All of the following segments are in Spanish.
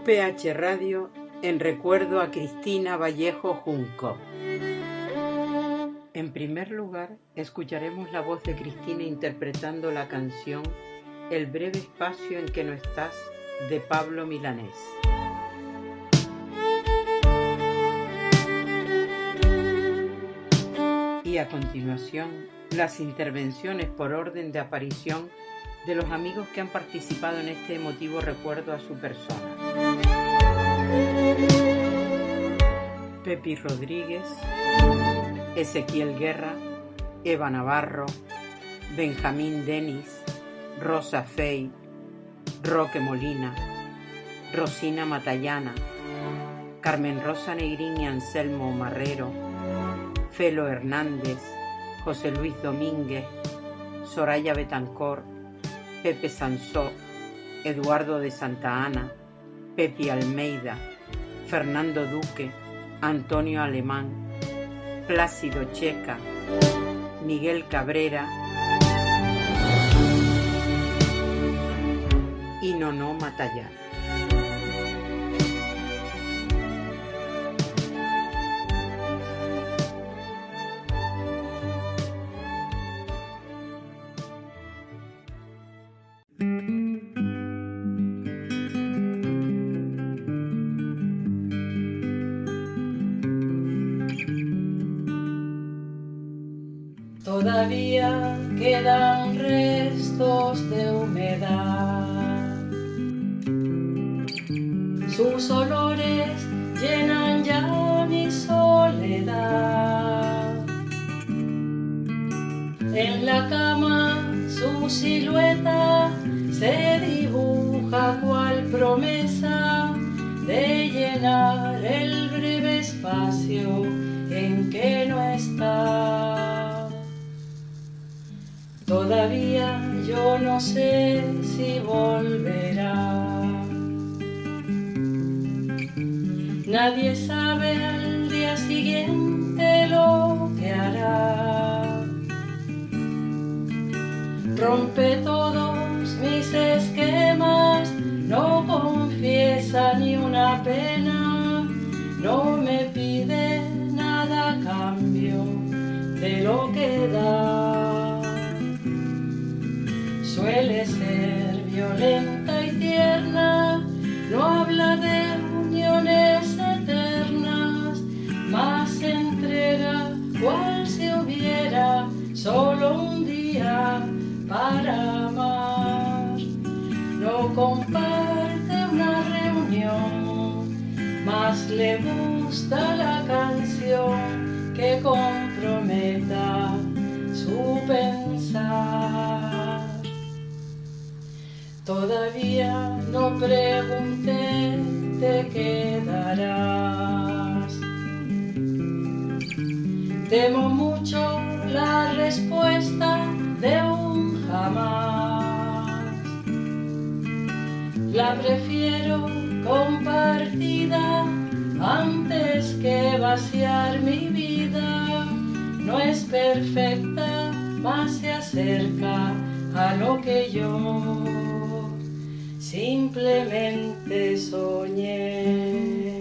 UPH Radio en recuerdo a Cristina Vallejo Junco. En primer lugar, escucharemos la voz de Cristina interpretando la canción El breve espacio en que no estás, de Pablo Milanés. Y a continuación, las intervenciones por orden de aparición de los amigos que han participado en este emotivo recuerdo a su persona. Pepi Rodríguez, Ezequiel Guerra, Eva Navarro, Benjamín Denis, Rosa Fey, Roque Molina, Rosina Matallana, Carmen Rosa Negrín y Anselmo Marrero, Felo Hernández, José Luis Domínguez, Soraya Betancor, Pepe Sansó, Eduardo de Santa Ana, Pepi Almeida, Fernando Duque, Antonio Alemán, Plácido Checa, Miguel Cabrera y Nono Matallana. Todavía quedan restos de humedad, sus olores llenan ya mi soledad. En la cama su silueta se dibuja cual promesa de llenar el breve espacio en que no está. Todavía yo no sé si volverá. Nadie sabe al día siguiente lo que hará. Rompe todos mis esquemas, no confiesa ni una pena, no me pide nada a cambio de lo que da. Suele ser violenta y tierna, no habla de uniones eternas, más se entrega cual si hubiera solo un día para amar. No comparte una reunión, más le gusta la canción que comprometa su pensar. Todavía no pregunté, te quedarás. Temo mucho la respuesta de un jamás. La prefiero compartida antes que vaciar mi vida. No es perfecta, más se acerca a lo que yo simplemente soñé.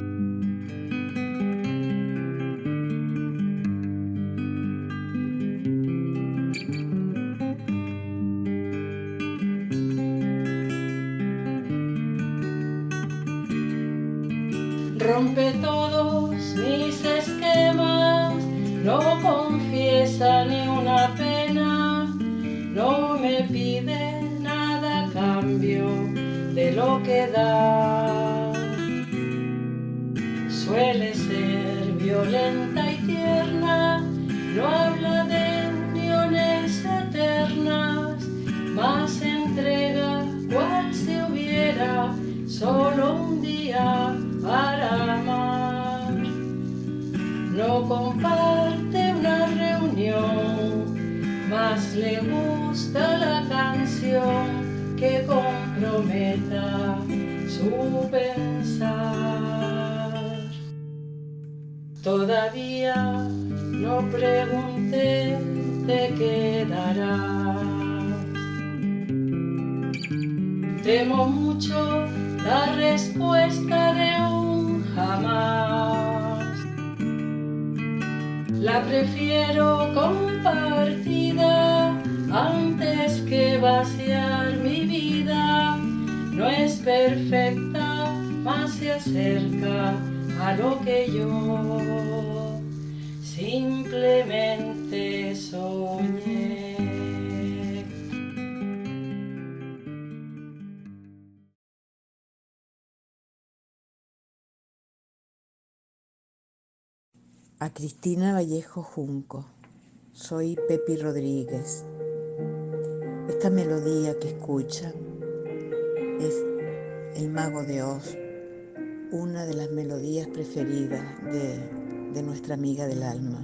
Rompe todos mis esquemas, no confiesa ni una pena, no me pide nada a cambio de lo que da. Suele ser violenta y tierna, no habla de uniones eternas, más se entrega cual si hubiera solo un día para amar. No comparte una reunión, más le gusta la canción que comprometa su pensar. Todavía no pregunté, te quedarás. Temo mucho la respuesta de un jamás. La prefiero compartida antes que vaciar mi vida. No es perfecta, mas se acerca a lo que yo simplemente soñé. A Cristina Vallejo Junco. Soy Pepi Rodríguez. Esta melodía que escuchan es El Mago de Oz, una de las melodías preferidas de nuestra amiga del alma.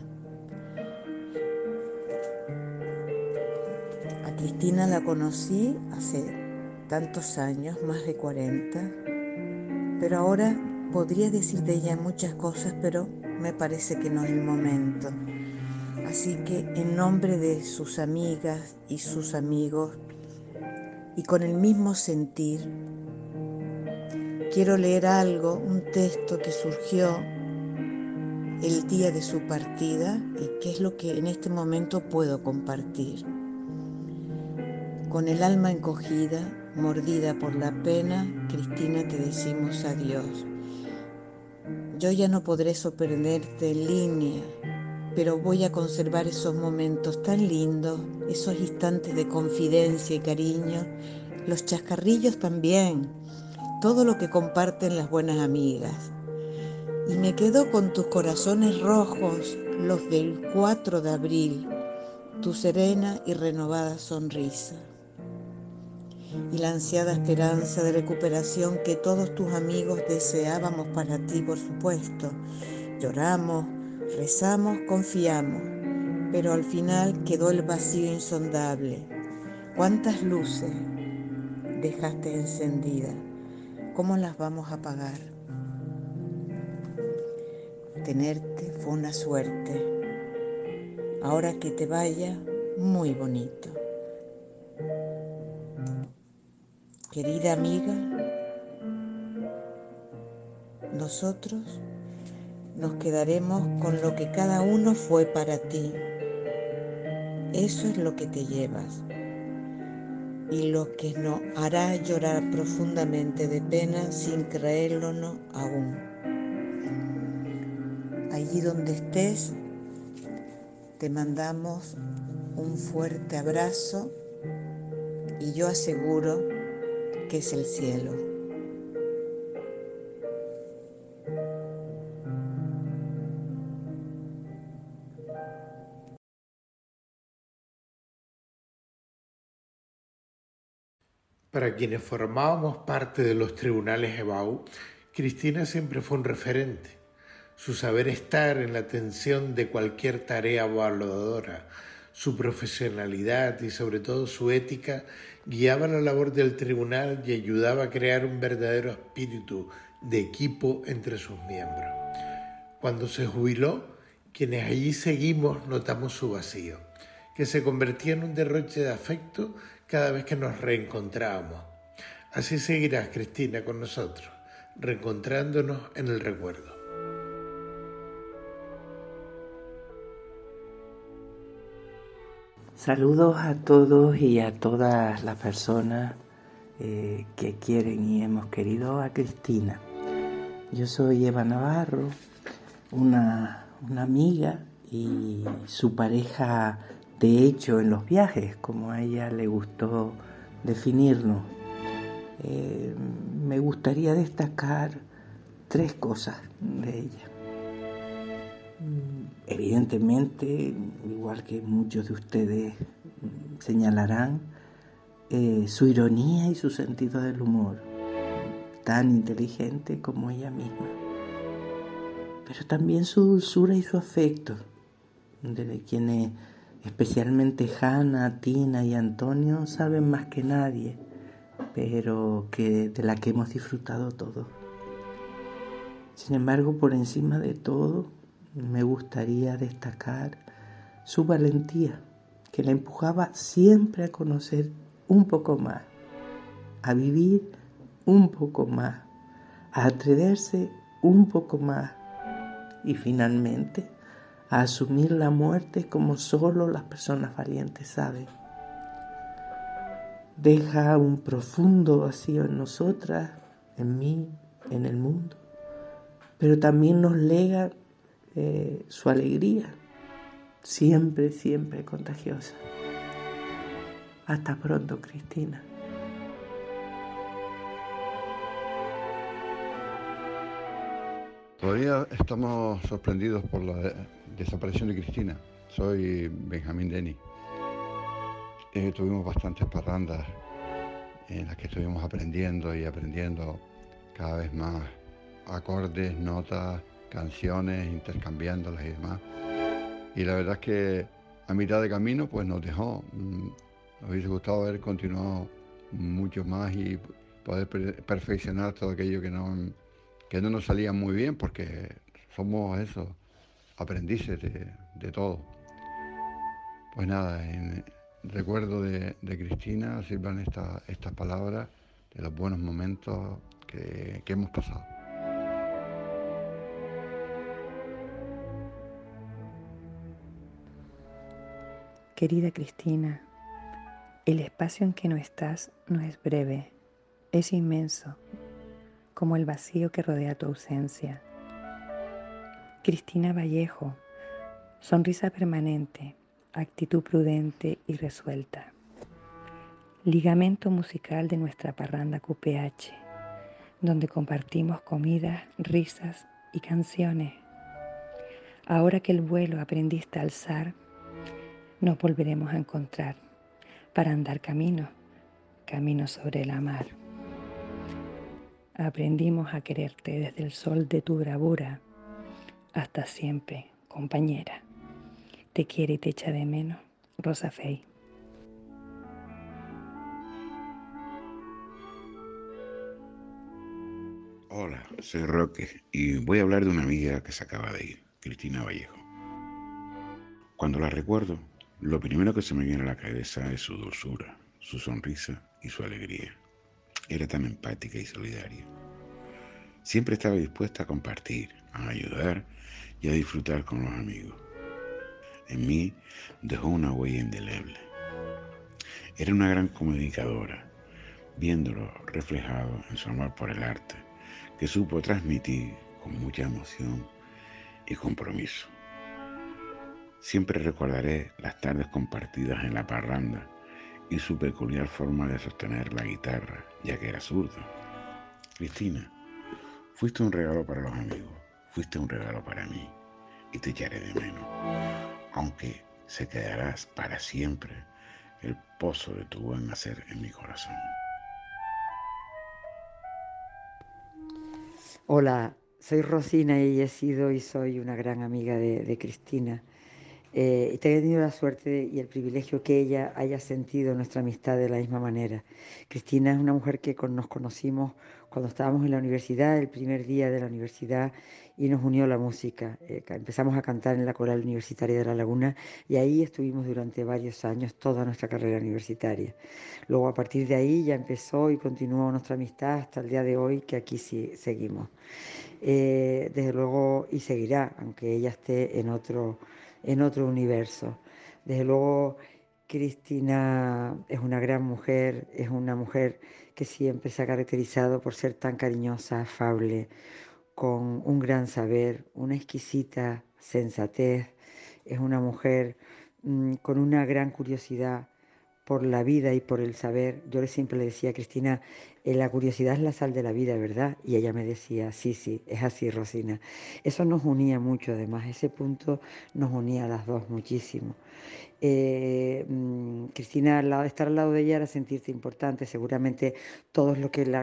A Cristina la conocí hace tantos años, más de 40, pero ahora podría decir de ella muchas cosas, pero me parece que no es el momento. Así que en nombre de sus amigas y sus amigos, y con el mismo sentir, quiero leer algo, un texto que surgió el día de su partida y que es lo que en este momento puedo compartir. Con el alma encogida, mordida por la pena, Cristina, te decimos adiós. Yo ya no podré sorprenderte en línea, pero voy a conservar esos momentos tan lindos, esos instantes de confidencia y cariño, los chascarrillos también, todo lo que comparten las buenas amigas. Y me quedo con tus corazones rojos, los del 4 de abril, tu serena y renovada sonrisa. Y la ansiada esperanza de recuperación que todos tus amigos deseábamos para ti, por supuesto. Lloramos, rezamos, confiamos, pero al final quedó el vacío insondable. ¿Cuántas luces dejaste encendidas? ¿Cómo las vamos a apagar? Tenerte fue una suerte. Ahora que te vaya, muy bonito. Querida amiga, nosotros nos quedaremos con lo que cada uno fue para ti. Eso es lo que te llevas y lo que nos hará llorar profundamente de pena sin creérlo aún. Allí donde estés, te mandamos un fuerte abrazo y yo aseguro que es el cielo. Para quienes formábamos parte de los tribunales EBAU, Cristina siempre fue un referente. Su saber estar en la atención de cualquier tarea evaluadora, su profesionalidad y sobre todo su ética guiaba la labor del tribunal y ayudaba a crear un verdadero espíritu de equipo entre sus miembros. Cuando se jubiló, quienes allí seguimos notamos su vacío, que se convertía en un derroche de afecto cada vez que nos reencontrábamos. Así seguirás, Cristina, con nosotros, reencontrándonos en el recuerdo. Saludos a todos y a todas las personas que quieren y hemos querido a Cristina. Yo soy Eva Navarro, una amiga y su pareja de hecho en los viajes, como a ella le gustó definirnos. Me gustaría destacar 3 cosas de ella. Evidentemente, igual que muchos de ustedes señalarán, su ironía y su sentido del humor, tan inteligente como ella misma. Pero también su dulzura y su afecto, de quienes especialmente Hanna, Tina y Antonio saben más que nadie, pero de la que hemos disfrutado todos. Sin embargo, por encima de todo, me gustaría destacar su valentía, que la empujaba siempre a conocer un poco más, a vivir un poco más, a atreverse un poco más y finalmente a asumir la muerte como solo las personas valientes saben. Deja un profundo vacío en nosotras, en mí, en el mundo, pero también nos lega su alegría, siempre, siempre contagiosa. Hasta pronto, Cristina. Todavía estamos sorprendidos por la desaparición de Cristina. Soy Benjamín Denis. Tuvimos bastantes parrandas en las que estuvimos aprendiendo cada vez más acordes, notas, canciones, intercambiándolas y demás. Y la verdad es que a mitad de camino pues nos dejó. Nos hubiese gustado haber continuado mucho más y poder perfeccionar todo aquello que no nos salía muy bien, porque somos eso, aprendices de todo. Pues nada, en recuerdo de Cristina sirvan estas palabras de los buenos momentos que hemos pasado. Querida Cristina, el espacio en que no estás no es breve, es inmenso, como el vacío que rodea tu ausencia. Cristina Vallejo, sonrisa permanente, actitud prudente y resuelta. Ligamento musical de nuestra parranda QPH, donde compartimos comidas, risas y canciones. Ahora que el vuelo aprendiste a alzar, nos volveremos a encontrar para andar camino sobre la mar. Aprendimos a quererte desde el sol de tu bravura hasta siempre, compañera. Te quiere y te echa de menos, Rosa Fey. Hola, soy Roque y voy a hablar de una amiga que se acaba de ir, Cristina Vallejo. Cuando la recuerdo, lo primero que se me viene a la cabeza es su dulzura, su sonrisa y su alegría. Era tan empática y solidaria. Siempre estaba dispuesta a compartir, a ayudar y a disfrutar con los amigos. En mí dejó una huella indeleble. Era una gran comunicadora, viéndolo reflejado en su amor por el arte, que supo transmitir con mucha emoción y compromiso. Siempre recordaré las tardes compartidas en la parranda y su peculiar forma de sostener la guitarra, ya que era zurdo. Cristina, fuiste un regalo para los amigos, fuiste un regalo para mí y te echaré de menos, aunque se quedarás para siempre el pozo de tu buen hacer en mi corazón. Hola, soy Rosina y he sido y soy una gran amiga de Cristina. He tenido la suerte y el privilegio que ella haya sentido nuestra amistad de la misma manera. Cristina es una mujer que nos conocimos cuando estábamos en la universidad, el primer día de la universidad, y nos unió la música. Empezamos a cantar en la Coral Universitaria de La Laguna y ahí estuvimos durante varios años, toda nuestra carrera universitaria. Luego a partir de ahí ya empezó y continuó nuestra amistad hasta el día de hoy, que aquí sí seguimos. Desde luego, y seguirá, aunque ella esté en otro universo. Desde luego, Cristina es una gran mujer, es una mujer que siempre se ha caracterizado por ser tan cariñosa, afable, con un gran saber, una exquisita sensatez. Es una mujer con una gran curiosidad por la vida y por el saber. Yo siempre le decía a Cristina, la curiosidad es la sal de la vida, ¿verdad? Y ella me decía, sí, es así, Rosina. Eso nos unía mucho, además, ese punto nos unía a las dos muchísimo. Cristina, estar al lado de ella era sentirse importante. Seguramente todos los que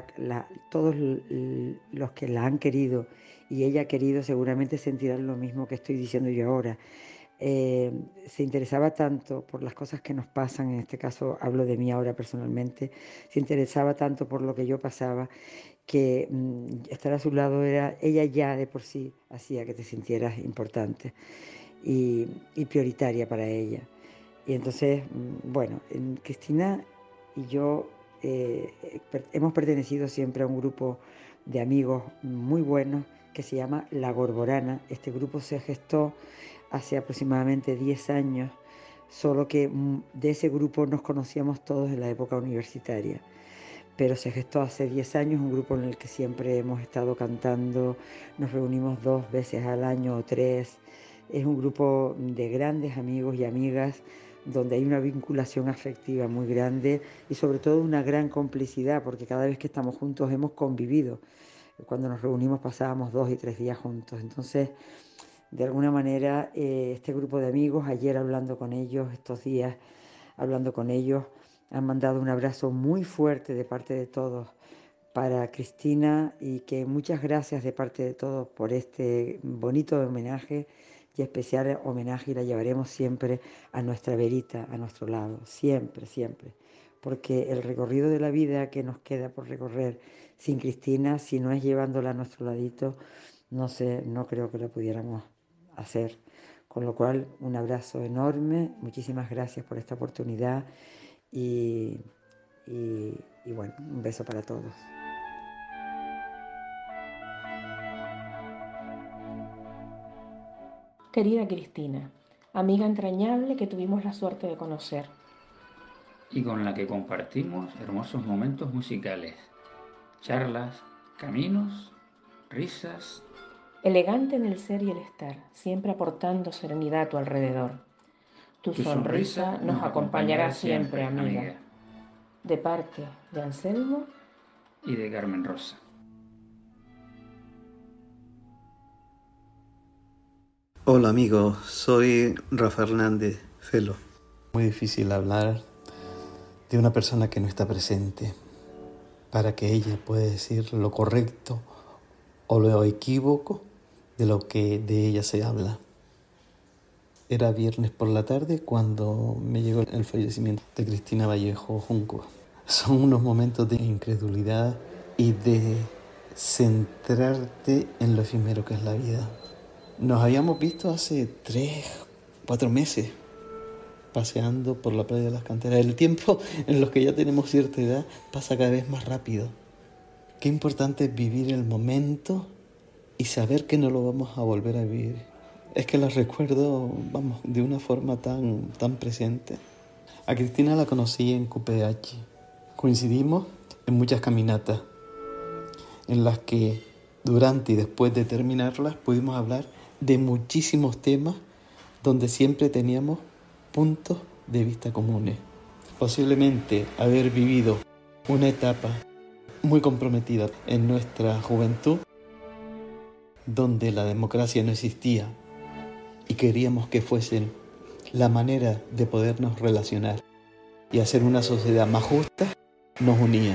la han querido y ella ha querido seguramente sentirán lo mismo que estoy diciendo yo ahora. Se interesaba tanto por las cosas que nos pasan, en este caso hablo de mí ahora personalmente, se interesaba tanto por lo que yo pasaba, que estar a su lado ella ya de por sí hacía que te sintieras importante y prioritaria para ella. Y entonces, bueno, Cristina y yo hemos pertenecido siempre a un grupo de amigos muy buenos que se llama La Gorgorana. Este grupo se gestó hace aproximadamente 10 años, solo que de ese grupo nos conocíamos todos en la época universitaria. Pero se gestó hace 10 años, un grupo en el que siempre hemos estado cantando, nos reunimos 2 veces al año o 3. Es un grupo de grandes amigos y amigas donde hay una vinculación afectiva muy grande y sobre todo una gran complicidad, porque cada vez que estamos juntos hemos convivido. Cuando nos reunimos pasábamos 2 y 3 días juntos. Entonces, de alguna manera, este grupo de amigos, ayer hablando con ellos, estos días hablando con ellos, han mandado un abrazo muy fuerte de parte de todos para Cristina y que muchas gracias de parte de todos por este bonito homenaje y especial homenaje, y la llevaremos siempre a nuestra verita, a nuestro lado, siempre, siempre. Porque el recorrido de la vida que nos queda por recorrer sin Cristina, si no es llevándola a nuestro ladito, no sé, no creo que lo pudiéramos hacer. Con lo cual, un abrazo enorme, muchísimas gracias por esta oportunidad y bueno, un beso para todos. Querida Cristina, amiga entrañable que tuvimos la suerte de conocer. Y con la que compartimos hermosos momentos musicales, charlas, caminos, risas. Elegante en el ser y el estar, siempre aportando serenidad a tu alrededor. Tu sonrisa nos acompañará siempre, amiga. De parte de Anselmo y de Carmen Rosa. Hola amigos, soy Rafa Hernández, Felo. Muy difícil hablar de una persona que no está presente para que ella pueda decir lo correcto o lo equívoco de lo que de ella se habla. Era viernes por la tarde cuando me llegó el fallecimiento de Cristina Vallejo Junco. Son unos momentos de incredulidad y de centrarte en lo efímero que es la vida. Nos habíamos visto hace 3-4 meses paseando por la playa de las Canteras. El tiempo en los que ya tenemos cierta edad pasa cada vez más rápido. Qué importante es vivir el momento y saber que no lo vamos a volver a vivir. Es que la recuerdo, de una forma tan presente. A Cristina la conocí en QPH. Coincidimos en muchas caminatas en las que durante y después de terminarlas pudimos hablar de muchísimos temas donde siempre teníamos puntos de vista comunes. Posiblemente haber vivido una etapa muy comprometida en nuestra juventud donde la democracia no existía y queríamos que fuese la manera de podernos relacionar y hacer una sociedad más justa, nos unía.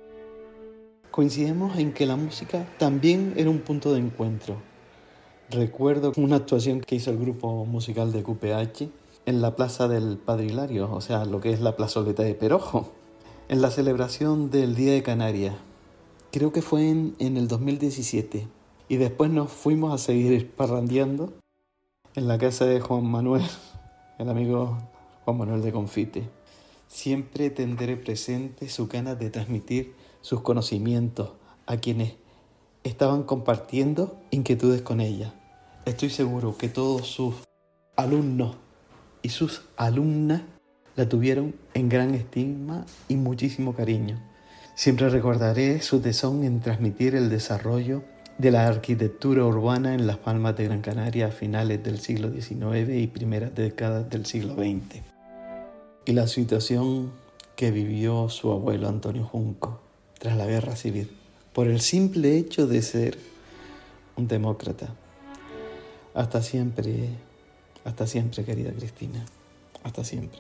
Coincidimos en que la música también era un punto de encuentro. Recuerdo una actuación que hizo el grupo musical de QPH en la Plaza del Padre Hilario, o sea, lo que es la plazoleta de Perojo, en la celebración del Día de Canarias. Creo que fue en el 2017. Y después nos fuimos a seguir parrandeando en la casa de Juan Manuel, el amigo Juan Manuel de Confite. Siempre tendré presente su ganas de transmitir sus conocimientos a quienes estaban compartiendo inquietudes con ella. Estoy seguro que todos sus alumnos y sus alumnas la tuvieron en gran estima y muchísimo cariño. Siempre recordaré su tesón en transmitir el desarrollo de la arquitectura urbana en Las Palmas de Gran Canaria a finales del siglo XIX y primeras décadas del siglo XX. Y la situación que vivió su abuelo Antonio Junco tras la Guerra Civil, por el simple hecho de ser un demócrata. Hasta siempre, querida Cristina, hasta siempre.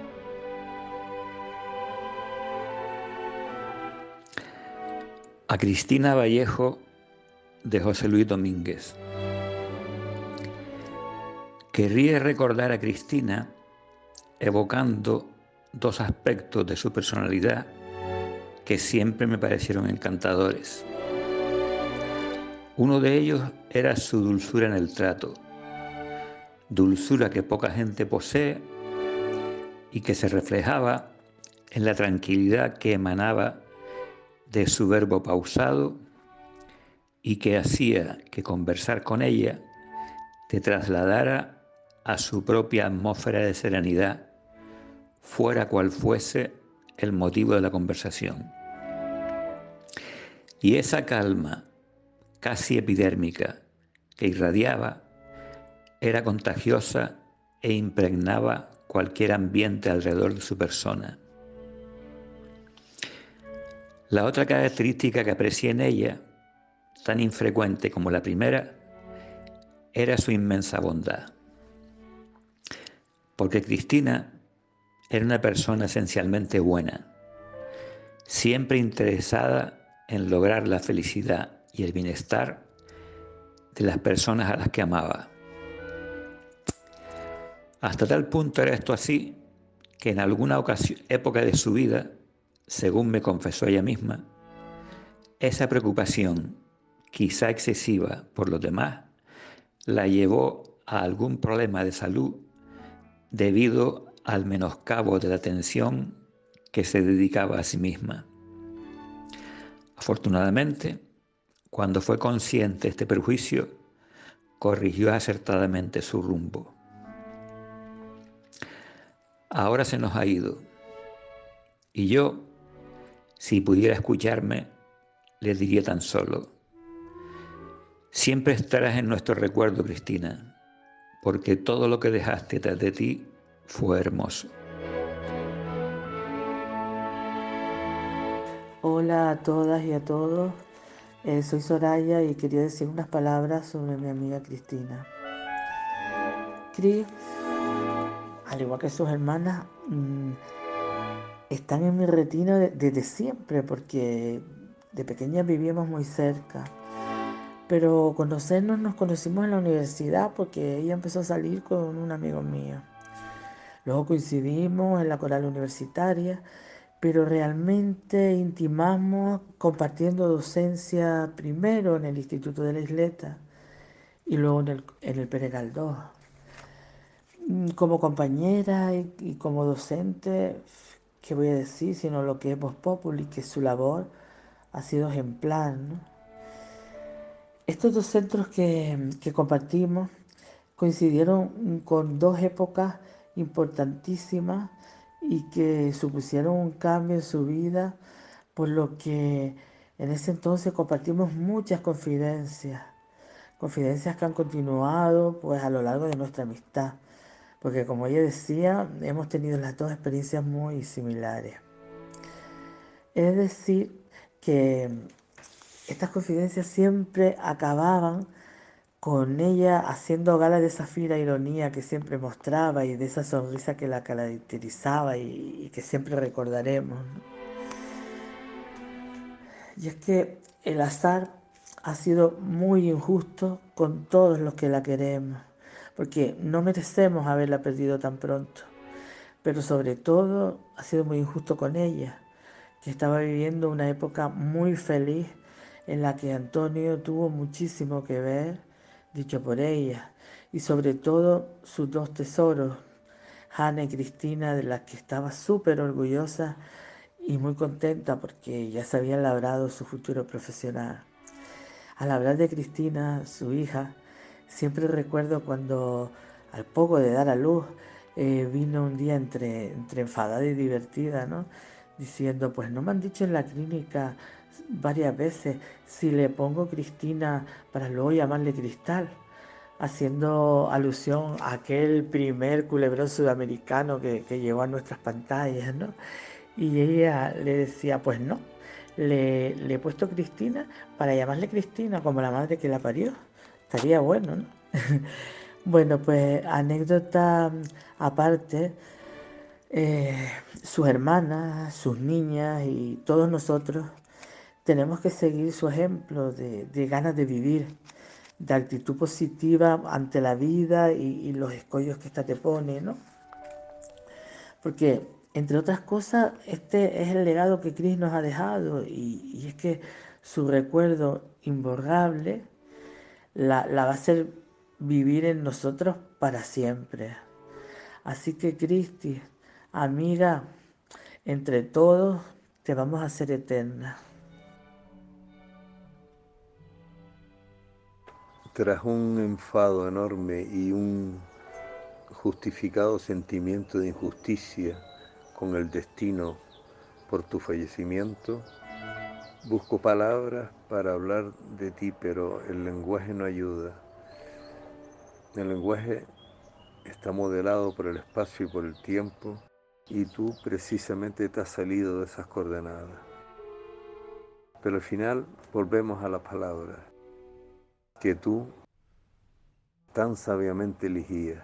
A Cristina Vallejo, de José Luis Domínguez. Querría recordar a Cristina evocando 2 aspectos de su personalidad que siempre me parecieron encantadores. Uno de ellos era su dulzura en el trato, dulzura que poca gente posee y que se reflejaba en la tranquilidad que emanaba de su verbo pausado y que hacía que conversar con ella te trasladara a su propia atmósfera de serenidad, fuera cual fuese el motivo de la conversación. Y esa calma, casi epidérmica, que irradiaba, era contagiosa e impregnaba cualquier ambiente alrededor de su persona. La otra característica que aprecié en ella, tan infrecuente como la primera, era su inmensa bondad. Porque Cristina era una persona esencialmente buena, siempre interesada en lograr la felicidad y el bienestar de las personas a las que amaba. Hasta tal punto era esto así, que en alguna época de su vida, según me confesó ella misma, esa preocupación, quizá excesiva por los demás, la llevó a algún problema de salud debido al menoscabo de la atención que se dedicaba a sí misma. Afortunadamente, cuando fue consciente de este perjuicio, corrigió acertadamente su rumbo. Ahora se nos ha ido, y yo, si pudiera escucharme, le diría tan solo: siempre estarás en nuestro recuerdo, Cristina, porque todo lo que dejaste tras de ti fue hermoso. Hola a todas y a todos, soy Soraya y quería decir unas palabras sobre mi amiga Cristina. Cris, al igual que sus hermanas, están en mi retina desde siempre, porque de pequeñas vivíamos muy cerca. Pero conocernos nos conocimos en la universidad porque ella empezó a salir con un amigo mío. Luego coincidimos en la coral universitaria, pero realmente intimamos compartiendo docencia primero en el Instituto de la Isleta y luego en el Pere Galdós. Como compañera y como docente, ¿qué voy a decir? Sino lo que es Voz Populi, que su labor ha sido ejemplar, ¿no? Estos dos centros que compartimos coincidieron con dos épocas importantísimas y que supusieron un cambio en su vida, por lo que en ese entonces compartimos muchas confidencias que han continuado pues a lo largo de nuestra amistad, porque como ella decía, hemos tenido las dos experiencias muy similares. Es decir, que estas confidencias siempre acababan con ella haciendo gala de esa fina ironía que siempre mostraba y de esa sonrisa que la caracterizaba y que siempre recordaremos, ¿no? Y es que el azar ha sido muy injusto con todos los que la queremos, porque no merecemos haberla perdido tan pronto, pero sobre todo ha sido muy injusto con ella, que estaba viviendo una época muy feliz en la que Antonio tuvo muchísimo que ver, dicho por ella, y sobre todo sus dos tesoros, Hanna y Cristina, de las que estaba súper orgullosa y muy contenta porque ya se habían labrado su futuro profesional. Al hablar de Cristina, su hija, siempre recuerdo cuando, al poco de dar a luz, vino un día entre enfadada y divertida, ¿no? Diciendo, pues no me han dicho en la clínica varias veces si le pongo Cristina para luego llamarle Cristal, haciendo alusión a aquel primer culebrón sudamericano que llegó a nuestras pantallas, ¿no? Y ella le decía, pues no, le he puesto Cristina para llamarle Cristina, como la madre que la parió. Estaría bueno, ¿no? Bueno, pues anécdota aparte, sus hermanas, sus niñas y todos nosotros tenemos que seguir su ejemplo de ganas de vivir, de actitud positiva ante la vida y los escollos que ésta te pone, ¿no? Porque, entre otras cosas, este es el legado que Cris nos ha dejado y es que su recuerdo imborrable la va a hacer vivir en nosotros para siempre. Así que, Cristi, amiga, entre todos te vamos a hacer eterna. Tras un enfado enorme y un justificado sentimiento de injusticia con el destino por tu fallecimiento, busco palabras para hablar de ti, pero el lenguaje no ayuda. El lenguaje está modelado por el espacio y por el tiempo, y tú precisamente te has salido de esas coordenadas. Pero al final volvemos a las palabras que tú tan sabiamente elegías.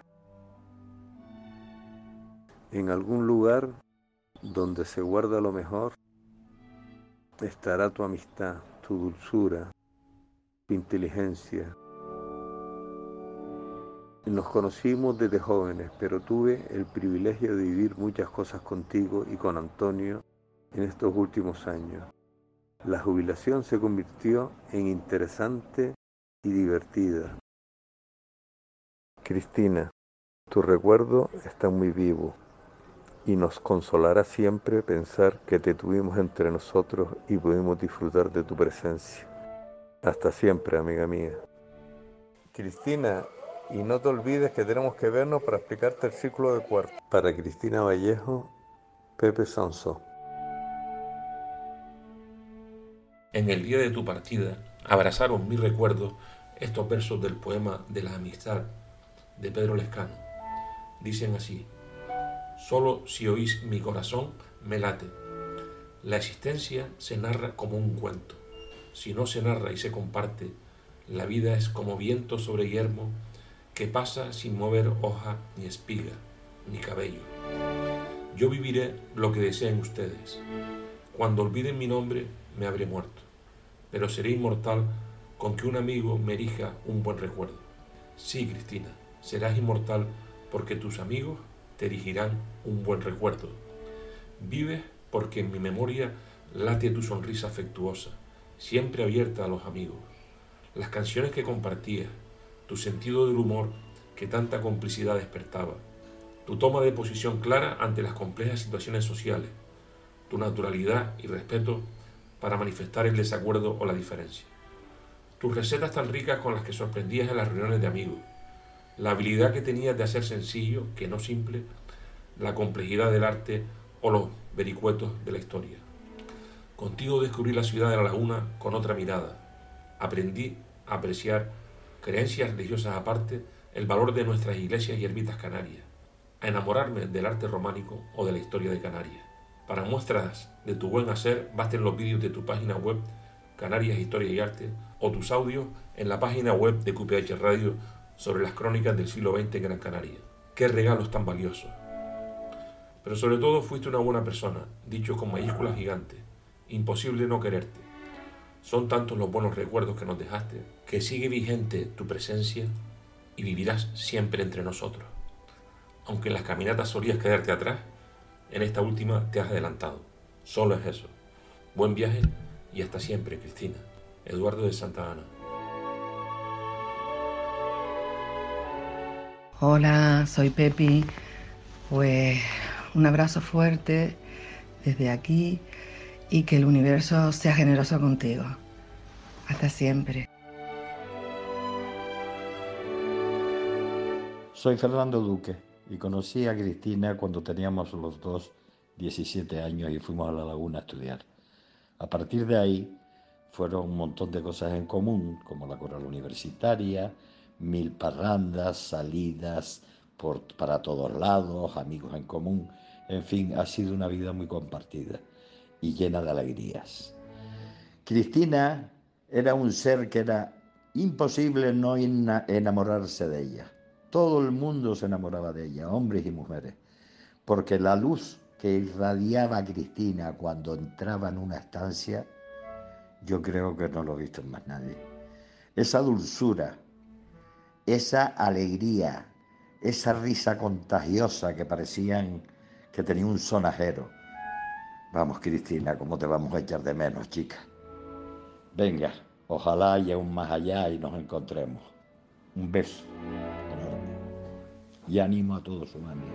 En algún lugar donde se guarda lo mejor, estará tu amistad, tu dulzura, tu inteligencia. Nos conocimos desde jóvenes, pero tuve el privilegio de vivir muchas cosas contigo y con Antonio en estos últimos años. La jubilación se convirtió en interesante y divertida. Cristina, tu recuerdo está muy vivo y nos consolará siempre pensar que te tuvimos entre nosotros y pudimos disfrutar de tu presencia. Hasta siempre, amiga mía. Cristina, y no te olvides que tenemos que vernos para explicarte el círculo de cuartos. Para Cristina Vallejo, Pepe Sansó. En el día de tu partida, abrazaron mi recuerdo estos versos del poema de la amistad de Pedro Lescano. Dicen así: solo si oís mi corazón me late. La existencia se narra como un cuento. Si no se narra y se comparte, la vida es como viento sobre yermo que pasa sin mover hoja ni espiga ni cabello. Yo viviré lo que deseen ustedes. Cuando olviden mi nombre me habré muerto, pero seré inmortal con que un amigo me erija un buen recuerdo. Sí, Cristina, serás inmortal porque tus amigos te erigirán un buen recuerdo. Vives porque en mi memoria late tu sonrisa afectuosa, siempre abierta a los amigos, las canciones que compartías, tu sentido del humor que tanta complicidad despertaba, tu toma de posición clara ante las complejas situaciones sociales, tu naturalidad y respeto para manifestar el desacuerdo o la diferencia, tus recetas tan ricas con las que sorprendías en las reuniones de amigos, la habilidad que tenías de hacer sencillo, que no simple, la complejidad del arte o los vericuetos de la historia. Contigo descubrí la ciudad de La Laguna con otra mirada. Aprendí a apreciar, creencias religiosas aparte, el valor de nuestras iglesias y ermitas canarias, a enamorarme del arte románico o de la historia de Canarias. Para muestras de tu buen hacer, basten los vídeos de tu página web Canarias Historia y Arte o tus audios en la página web de QPH Radio sobre las crónicas del siglo XX en Gran Canaria. ¡Qué regalos tan valiosos! Pero sobre todo fuiste una buena persona, dicho con mayúsculas gigantes. Imposible no quererte. Son tantos los buenos recuerdos que nos dejaste, que sigue vigente tu presencia y vivirás siempre entre nosotros. Aunque en las caminatas solías quedarte atrás, en esta última te has adelantado. Solo es eso. Buen viaje y hasta siempre, Cristina. Eduardo de Santa Ana. Hola, soy Pepi. Pues un abrazo fuerte desde aquí y que el universo sea generoso contigo. Hasta siempre. Soy Fernando Duque y conocí a Cristina cuando teníamos los dos 17 años y fuimos a La Laguna a estudiar. A partir de ahí fueron un montón de cosas en común, como la coral universitaria, 1000 parrandas, salidas para todos lados, amigos en común. En fin, ha sido una vida muy compartida y llena de alegrías. Cristina era un ser que era imposible no enamorarse de ella. Todo el mundo se enamoraba de ella, hombres y mujeres, porque la luz que irradiaba Cristina cuando entraba en una estancia, yo creo que no lo he visto en más nadie. Esa dulzura, esa alegría, esa risa contagiosa que parecían que tenía un sonajero. Vamos, Cristina, ¿cómo te vamos a echar de menos, chica? Venga, ojalá haya un más allá y nos encontremos. Un beso enorme. Y animo a todos sus amigos.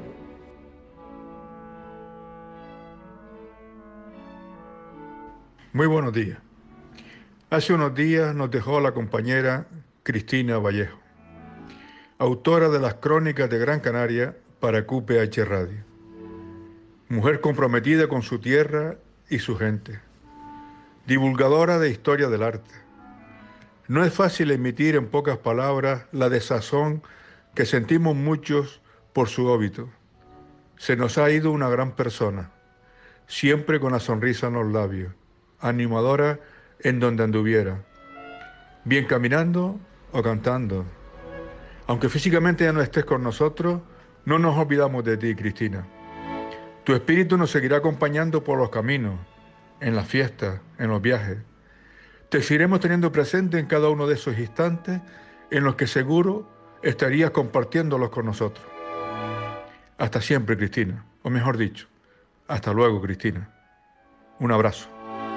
Muy buenos días. Hace unos días nos dejó la compañera Cristina Vallejo, autora de las Crónicas de Gran Canaria para QPH Radio. Mujer comprometida con su tierra y su gente, divulgadora de historia del arte. No es fácil emitir en pocas palabras la desazón que sentimos muchos por su óbito. Se nos ha ido una gran persona, siempre con la sonrisa en los labios, animadora en donde anduviera, bien caminando o cantando. Aunque físicamente ya no estés con nosotros, no nos olvidamos de ti, Cristina. Tu espíritu nos seguirá acompañando por los caminos, en las fiestas, en los viajes. Te seguiremos teniendo presente en cada uno de esos instantes en los que seguro estarías compartiéndolos con nosotros. Hasta siempre, Cristina, o mejor dicho, hasta luego, Cristina. Un abrazo.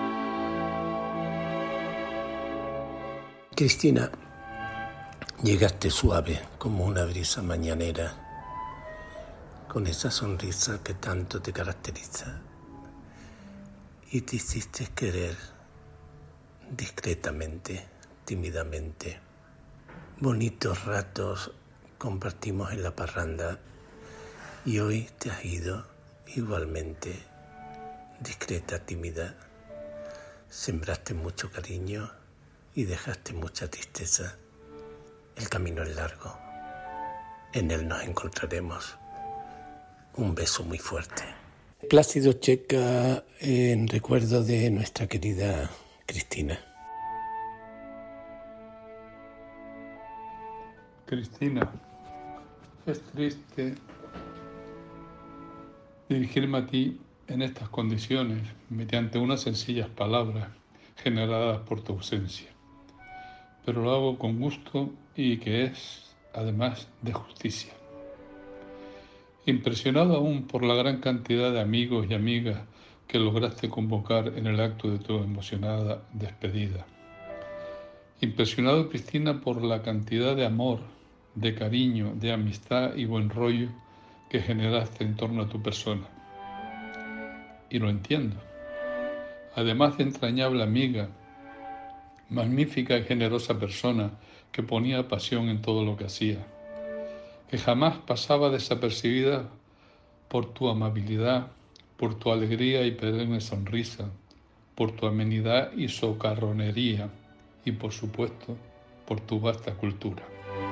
Cristina, llegaste suave como una brisa mañanera, con esa sonrisa que tanto te caracteriza, y te hiciste querer discretamente, tímidamente. Bonitos ratos compartimos en la parranda y hoy te has ido igualmente, discreta, tímida. Sembraste mucho cariño y dejaste mucha tristeza. El camino es largo. En él nos encontraremos. Un beso muy fuerte. Plácido Checa en recuerdo de nuestra querida Cristina. Cristina, es triste dirigirme a ti en estas condiciones mediante unas sencillas palabras generadas por tu ausencia, pero lo hago con gusto y que es, además, de justicia. Impresionado aún por la gran cantidad de amigos y amigas que lograste convocar en el acto de tu emocionada despedida. Impresionado, Cristina, por la cantidad de amor, de cariño, de amistad y buen rollo que generaste en torno a tu persona. Y lo entiendo. Además de entrañable amiga, magnífica y generosa persona que ponía pasión en todo lo que hacía, que jamás pasaba desapercibida por tu amabilidad, por tu alegría y perenne sonrisa, por tu amenidad y socarronería y, por supuesto, por tu vasta cultura.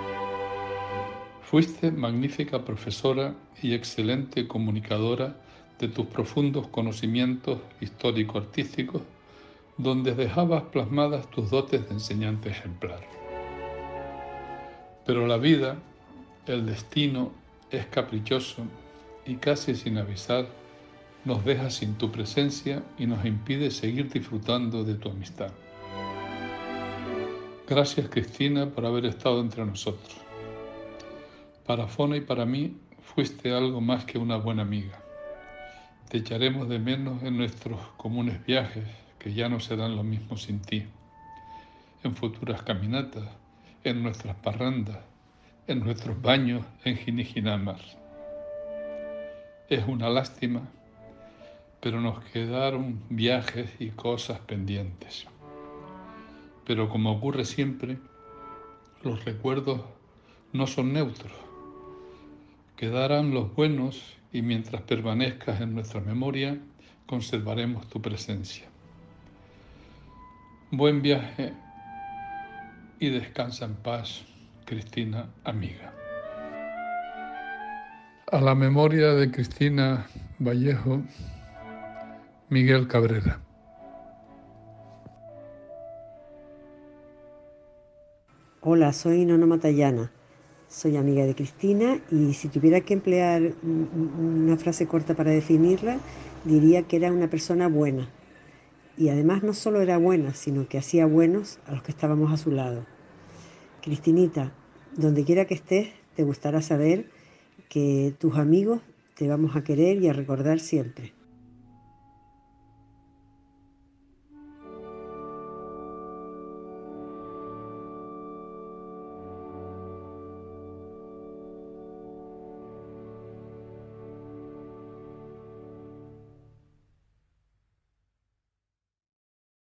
Fuiste magnífica profesora y excelente comunicadora de tus profundos conocimientos histórico-artísticos, donde dejabas plasmadas tus dotes de enseñante ejemplar. Pero la vida, el destino, es caprichoso y casi sin avisar nos deja sin tu presencia y nos impide seguir disfrutando de tu amistad. Gracias, Cristina, por haber estado entre nosotros. Para Fona y para mí fuiste algo más que una buena amiga. Te echaremos de menos en nuestros comunes viajes, que ya no serán lo mismo sin ti, en futuras caminatas, en nuestras parrandas, en nuestros baños en Jinijinamar. Es una lástima, pero nos quedaron viajes y cosas pendientes. Pero como ocurre siempre, los recuerdos no son neutros. Quedarán los buenos y mientras permanezcas en nuestra memoria, conservaremos tu presencia. Buen viaje y descansa en paz, Cristina, amiga. A la memoria de Cristina Vallejo, Miguel Cabrera. Hola, soy Nono Matallana. Soy amiga de Cristina y si tuviera que emplear una frase corta para definirla, diría que era una persona buena. Y además no solo era buena, sino que hacía buenos a los que estábamos a su lado. Cristinita, donde quiera que estés, te gustará saber que tus amigos te vamos a querer y a recordar siempre.